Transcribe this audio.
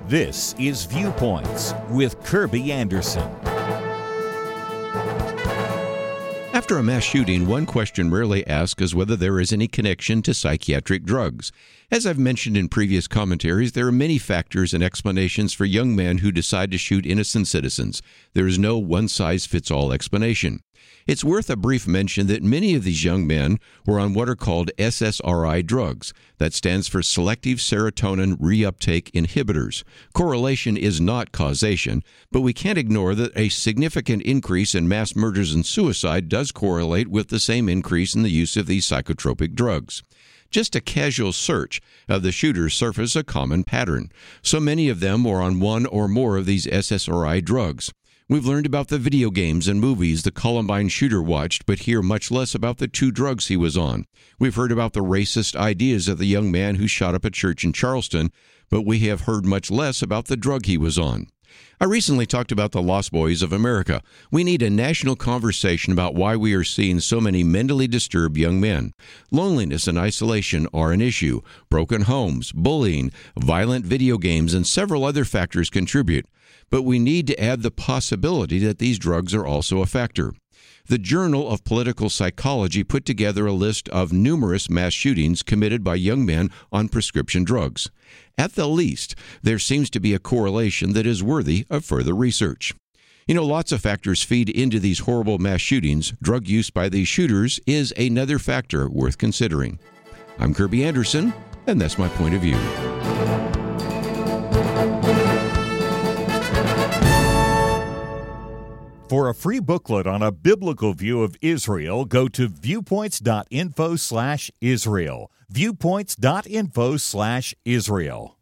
This is Viewpoints with Kirby Anderson. After a mass shooting, one question rarely asked is whether there is any connection to psychiatric drugs. As I've mentioned in previous commentaries, there are many factors and explanations for young men who decide to shoot innocent citizens. There is no one-size-fits-all explanation. It's worth a brief mention that many of these young men were on what are called SSRI drugs. That stands for selective serotonin reuptake inhibitors. Correlation is not causation, but we can't ignore that a significant increase in mass murders and suicide does correlate with the same increase in the use of these psychotropic drugs. Just a casual search of the shooters surfaces a common pattern. So many of them were on one or more of these SSRI drugs. We've learned about the video games and movies the Columbine shooter watched, but hear much less about the two drugs he was on. We've heard about the racist ideas of the young man who shot up a church in Charleston, but we have heard much less about the drug he was on. I recently talked about the Lost Boys of America. We need a national conversation about why we are seeing so many mentally disturbed young men. Loneliness and isolation are an issue. Broken homes, bullying, violent video games, and several other factors contribute. But we need to add the possibility that these drugs are also a factor. The Journal of Political Psychology put together a list of numerous mass shootings committed by young men on prescription drugs. At the least, there seems to be a correlation that is worthy of further research. Lots of factors feed into these horrible mass shootings. Drug use by these shooters is another factor worth considering. I'm Kirby Anderson, and that's my point of view. For a free booklet on a biblical view of Israel, go to viewpoints.info/Israel. Viewpoints.info/Israel.